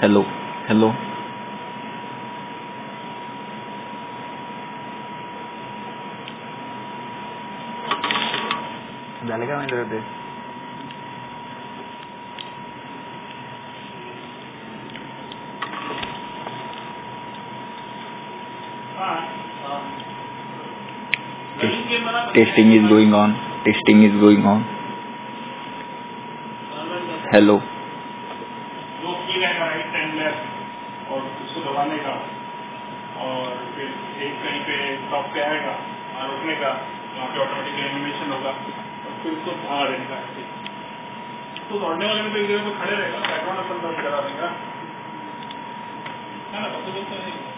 Hello hello झाले का माहिती होते testing is going on hello दो की रहेगा राइट हैंड लेफ्ट और उसको दबाने का और फिर एक कहीं पे टॉप पे आएगा और रुकने का वहाँ पे ऑटोमेटिकली एनिमेशन होगा और फिर उसको बाहर रहने का तो दौड़ने वाले में तो एक जगह पे खड़े रहेगा बैकग्राउंड अपन करा देगा है ना।